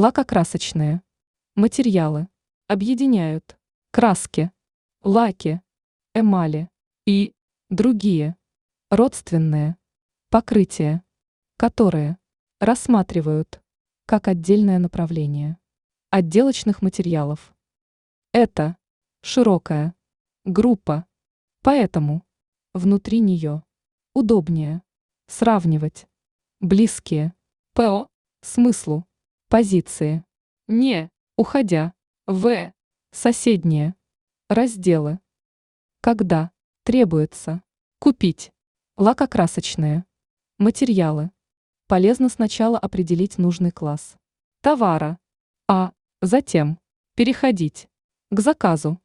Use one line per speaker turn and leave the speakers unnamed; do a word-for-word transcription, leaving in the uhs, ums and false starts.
Лакокрасочные материалы объединяют краски, лаки, эмали и другие родственные покрытия, которые рассматривают как отдельное направление отделочных материалов. Это широкая группа, поэтому внутри нее удобнее сравнивать близкие по смыслу позиции, не уходя в соседние разделы. Когда требуется купить лакокрасочные материалы, полезно сначала определить нужный класс товара, а затем переходить к заказу.